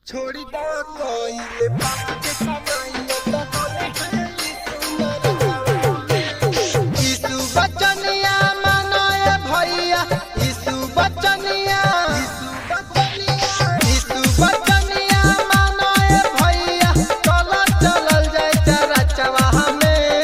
छोड़ी दो कोई बात के कमाई तो बोले हैं यीशु बचनिया मानो ए भैया यीशु बचनिया मानो ए भैया चलो चलल जाए तेरा चवाह में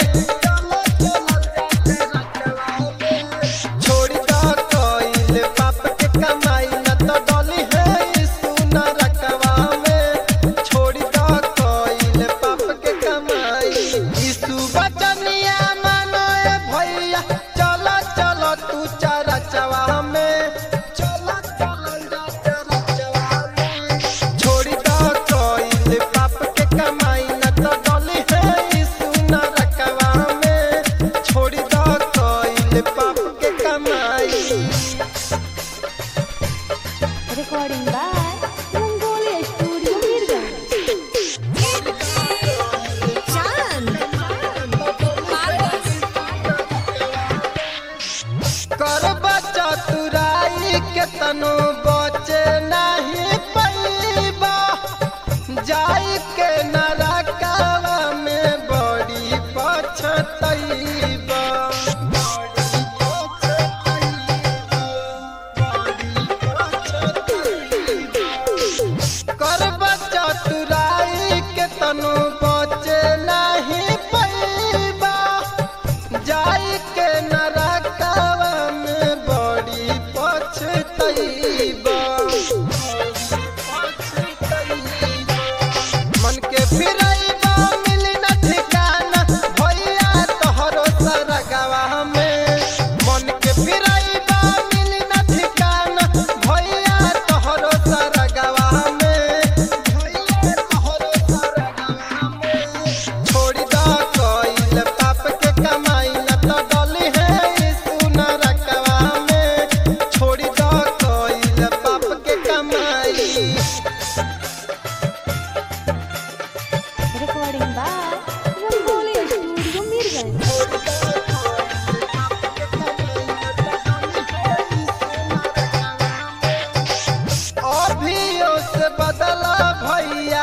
छोड़ी दो कोई बाप के कमाई न तो डोली है यीशु न रखवा में छोड़ी दो कोई बाप के कमाई यीशु बचनिया मानो ए भैया चलो चलो तू चारा चवाह में चलो चलल जा तेरा चवाह में छोड़ी दो कोई बाप के कमाई न तो डोली है यीशु न रखवा में छोड़ी दो कोई बाप के कमाई। Recording by Mongolia Studio कर बच्चा तुराई के तनु बचे नहीं पैबा जाई के नरकवा में बड़ी पछतैबा कर बच्चा तुराई के तनु बचे नहीं पैबा जाई के नरकवा में बड़ी पछतैबा मन के फिरैबा मिली न ठिकाना भैया तोहरो सरगवा में मन के फिरैबा मिली न ठिकाना भैया तोहरो सरगवा में छोड़ी दो कोई पाप के कमाई न तो डोली है यीशु न रखवा में छोड़ी दो कोई पाप के कमाई। Recording by Mongolia Studio Mirgans. अभियो से बदला भैया